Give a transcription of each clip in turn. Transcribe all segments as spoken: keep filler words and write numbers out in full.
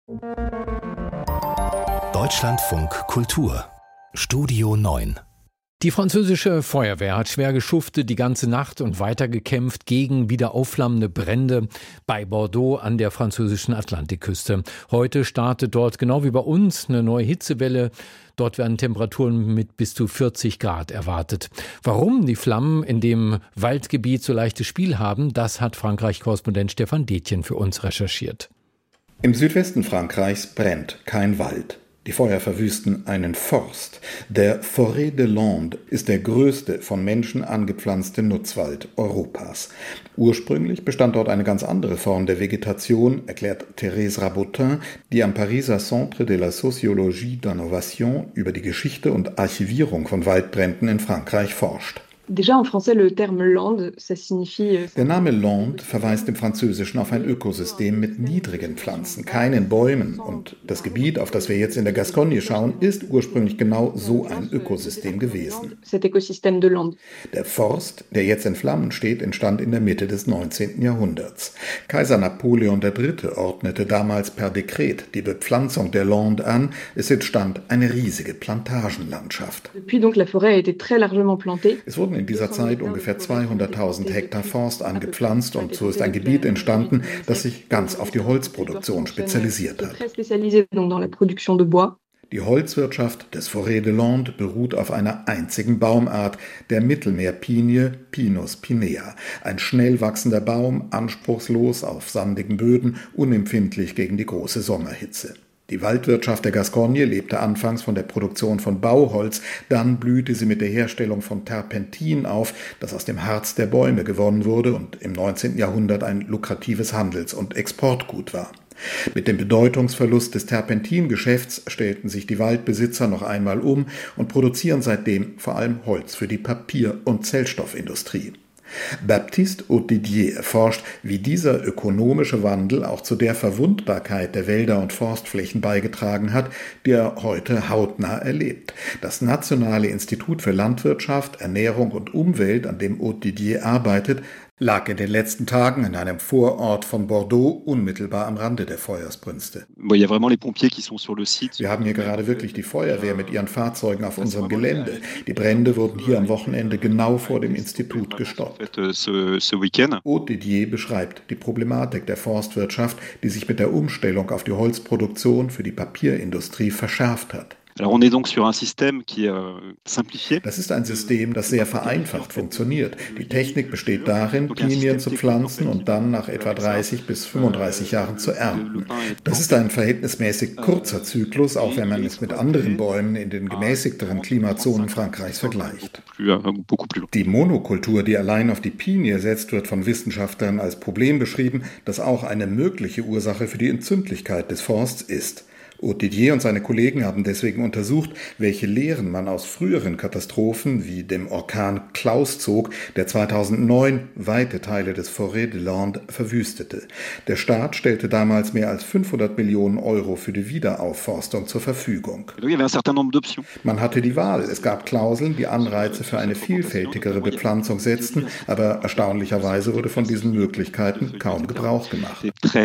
Deutschlandfunk Kultur Studio neun. Die französische Feuerwehr hat schwer geschuftet die ganze Nacht und weitergekämpft gegen wieder aufflammende Brände bei Bordeaux an der französischen Atlantikküste. Heute startet dort, genau wie bei uns, eine neue Hitzewelle. Dort werden Temperaturen mit bis zu vierzig Grad erwartet. Warum die Flammen in dem Waldgebiet so leichtes Spiel haben, das hat Frankreich-Korrespondent Stefan Detjen für uns recherchiert. Im Südwesten Frankreichs brennt kein Wald. Die Feuer verwüsten einen Forst. Der Forêt de Landes ist der größte von Menschen angepflanzte Nutzwald Europas. Ursprünglich bestand dort eine ganz andere Form der Vegetation, erklärt Thérèse Rabotin, die am Pariser Centre de la Sociologie d'Innovation über die Geschichte und Archivierung von Waldbränden in Frankreich forscht. Déjà en français, le terme lande, ça signifie... Der Name Lande verweist im Französischen auf ein Ökosystem mit niedrigen Pflanzen, keinen Bäumen. Und das Gebiet, auf das wir jetzt in der Gascogne schauen, ist ursprünglich genau so ein Ökosystem gewesen. Der Forst, der jetzt in Flammen steht, entstand in der Mitte des neunzehnten Jahrhunderts. Kaiser Napoleon der Dritte ordnete damals per Dekret die Bepflanzung der Lande an. Es entstand eine riesige Plantagenlandschaft. Es wurden in dieser Zeit ungefähr zweihunderttausend Hektar Forst angepflanzt und so ist ein Gebiet entstanden, das sich ganz auf die Holzproduktion spezialisiert hat. Die Holzwirtschaft des Forêt de Landes beruht auf einer einzigen Baumart, der Mittelmeerpinie Pinus pinea. Ein schnell wachsender Baum, anspruchslos auf sandigen Böden, unempfindlich gegen die große Sommerhitze. Die Waldwirtschaft der Gascogne lebte anfangs von der Produktion von Bauholz, dann blühte sie mit der Herstellung von Terpentin auf, das aus dem Harz der Bäume gewonnen wurde und im neunzehnten Jahrhundert ein lukratives Handels- und Exportgut war. Mit dem Bedeutungsverlust des Terpentingeschäfts stellten sich die Waldbesitzer noch einmal um und produzieren seitdem vor allem Holz für die Papier- und Zellstoffindustrie. Baptiste Autidier erforscht, wie dieser ökonomische Wandel auch zu der Verwundbarkeit der Wälder und Forstflächen beigetragen hat, die er heute hautnah erlebt. Das Nationale Institut für Landwirtschaft, Ernährung und Umwelt, an dem Autidier arbeitet, lag in den letzten Tagen in einem Vorort von Bordeaux unmittelbar am Rande der Feuersbrünste. Wir haben hier gerade wirklich die Feuerwehr mit ihren Fahrzeugen auf unserem Gelände. Die Brände wurden hier am Wochenende genau vor dem Institut gestoppt. Autidier beschreibt die Problematik der Forstwirtschaft, die sich mit der Umstellung auf die Holzproduktion für die Papierindustrie verschärft hat. Das ist ein System, das sehr vereinfacht funktioniert. Die Technik besteht darin, Pinien zu pflanzen und dann nach etwa dreißig bis fünfunddreißig Jahren zu ernten. Das ist ein verhältnismäßig kurzer Zyklus, auch wenn man es mit anderen Bäumen in den gemäßigteren Klimazonen Frankreichs vergleicht. Die Monokultur, die allein auf die Pinie setzt, wird von Wissenschaftlern als Problem beschrieben, das auch eine mögliche Ursache für die Entzündlichkeit des Forsts ist. Autidier und seine Kollegen haben deswegen untersucht, welche Lehren man aus früheren Katastrophen wie dem Orkan Klaus zog, der zweitausendneun weite Teile des Forêt de Landes verwüstete. Der Staat stellte damals mehr als fünfhundert Millionen Euro für die Wiederaufforstung zur Verfügung. Man hatte die Wahl. Es gab Klauseln, die Anreize für eine vielfältigere Bepflanzung setzten, aber erstaunlicherweise wurde von diesen Möglichkeiten kaum Gebrauch gemacht.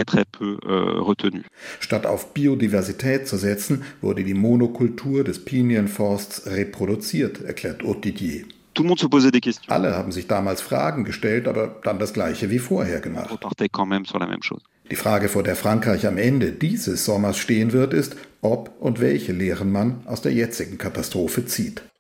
Statt auf Biodiversität zu setzen, wurde die Monokultur des Pinienforsts reproduziert, erklärt Autidier. Alle haben sich damals Fragen gestellt, aber dann das Gleiche wie vorher gemacht. Die Frage, vor der Frankreich am Ende dieses Sommers stehen wird, ist, ob und welche Lehren man aus der jetzigen Katastrophe zieht.